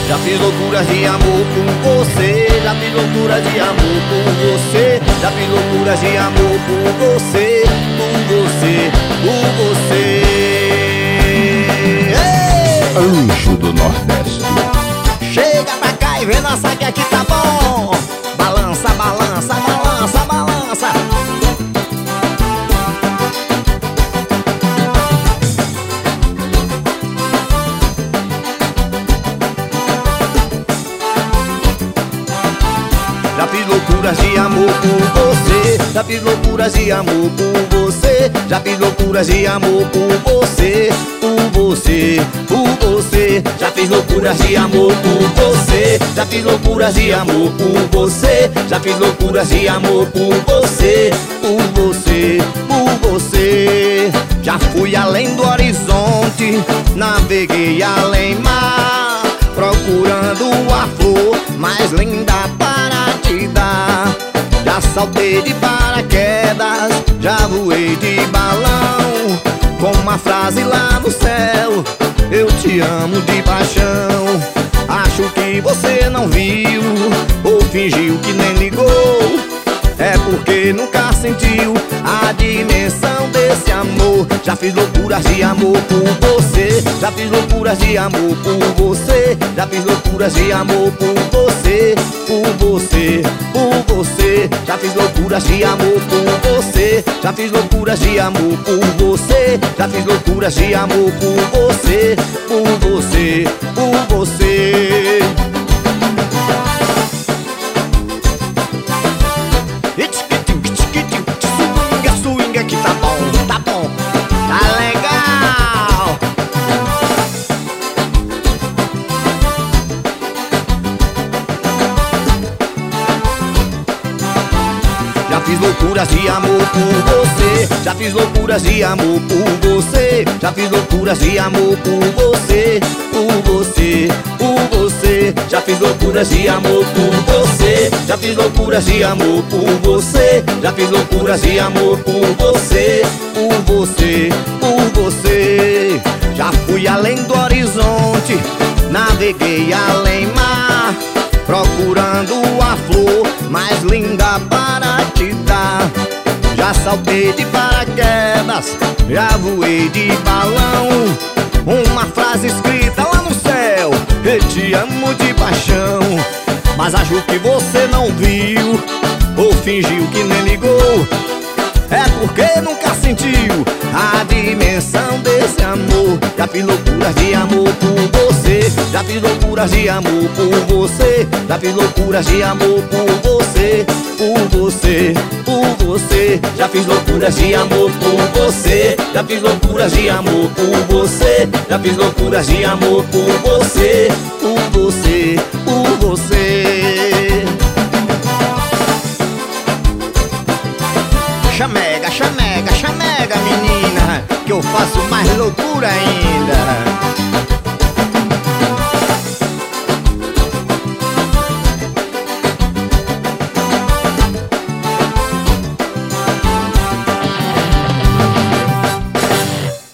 Já fiz loucuras de amor por você, já fiz loucuras de amor por você, já fiz loucuras de amor por você, por você, por você. Ei! Anjo do Nordeste. Chega pra cá e vê dançar que aqui tá bom. Balança, balança, balança, balança. Já fiz loucuras de amor por você, já fiz loucuras de amor por você, já fiz loucuras de amor por você, por você, por você. Já fiz loucuras de amor por você, já fiz loucuras de amor por você, já fiz loucuras de amor por você, por você, por você. Já fui além do horizonte, naveguei além mar, procurando a flor mais linda para te dar. Já saltei de paraquedas, já voei de balão, com uma frase lá no céu: eu te amo de paixão. Acho que você não viu, ou fingiu que nem ligou, é porque nunca sentiu a dimensão desse amor. Já fiz loucuras de amor por você, já fiz loucuras de amor por você, já fiz loucuras de amor por você, por você, por você. Já fiz loucuras de amor por você, já fiz loucuras de amor por você, já fiz loucuras de amor por você, por você, por você. Swing aqui tá bom, tá bom, tá legal. Já fiz loucuras de amor por você, já fiz loucuras de amor por você, já fiz loucuras de amor por você, por você, por você. Já fiz loucuras de amor por você, já fiz loucuras de amor por você, já fiz loucuras de amor por você, por você, por você. Já fui além do horizonte, naveguei além mar, procurando a flor mais linda para te dar. Já saltei de paraquedas, já voei de balão, uma frase escrita lá no céu: eu te amo de paixão. Mas acho que você não viu, ou fingiu que nem ligou, é porque nunca sentiu a dimensão desse amor. Já fiz loucuras de amor por você, já fiz loucuras de amor por você, já fiz loucuras de amor por você, por você, por você. Já fiz loucuras de amor por você, já fiz loucuras de amor por você, já fiz loucuras de amor por você, por você, por você. Chamega, chamega, chamega, menina, que eu faço mais loucura ainda.